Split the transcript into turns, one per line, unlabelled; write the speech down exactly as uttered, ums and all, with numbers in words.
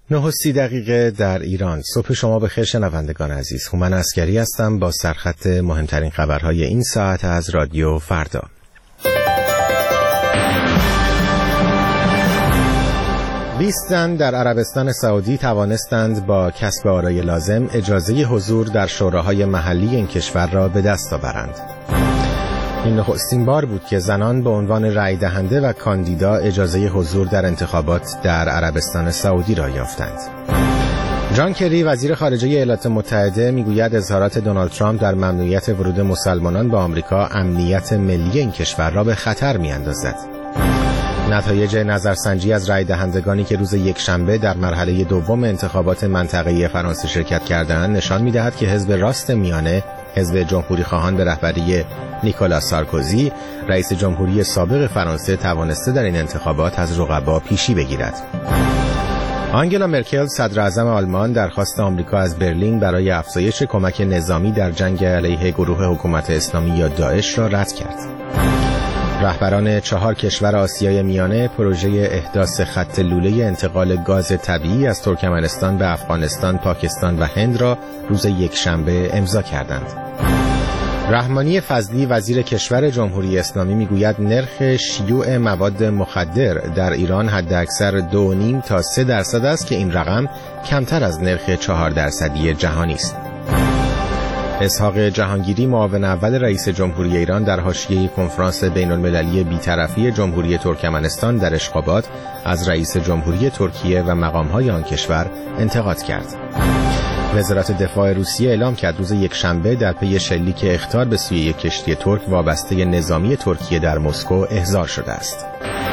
نه و سی دقیقه در ایران. صبح شما بخیر شنوندگان عزیز. هومن عسکری هستم با سرخط مهمترین خبرهای این ساعت از رادیو فردا. بیست زن در عربستان سعودی توانستند با کسب آرای لازم اجازه حضور در شوراهای محلی این کشور را به دست آورند. این نخستین بار بود که زنان به عنوان رأی دهنده و کاندیدا اجازه حضور در انتخابات در عربستان سعودی را یافتند. جان کری وزیر خارجه ایالات متحده میگوید اظهارات دونالد ترامپ در ممنوعیت ورود مسلمانان به آمریکا امنیت ملی این کشور را به خطر می‌اندازد. نتایج نظرسنجی از رأی دهندگانی که روز یکشنبه در مرحله دوم انتخابات منطقه‌ای فرانسه شرکت کردند نشان می‌دهد که حزب راست میانه، حزب جمهوری خواهان به رهبری نیکولاس سارکوزی، رئیس جمهوری سابق فرانسه، توانسته در این انتخابات از رقبا پیشی بگیرد. آنگلا مرکل صدر اعظم آلمان درخواست آمریکا از برلین برای افزایش کمک نظامی در جنگ علیه گروه حکومت اسلامی یا داعش را رد کرد. رهبران چهار کشور آسیای میانه پروژه احداث خط لوله انتقال گاز طبیعی از ترکمنستان به افغانستان، پاکستان و هند را روز یکشنبه امضا کردند. رحمانی فضلی وزیر کشور جمهوری اسلامی میگوید نرخ شیوع مواد مخدر در ایران حداکثر دو و نیم تا سه درصد است که این رقم کمتر از نرخ چهار درصدی جهانی است. اسحاق جهانگیری معاون اول رئیس جمهوری ایران در حاشیه کنفرانس بین‌المللی بی‌طرفی جمهوری ترکمنستان در اشخاباد از رئیس جمهوری ترکیه و مقام‌های آن کشور انتقاد کرد. وزارت دفاع روسیه اعلام کرد روز یکشنبه در پی شلیک اخطار به سوی یک کشتی ترک وابسته نظامی ترکیه در مسکو احضار شده است.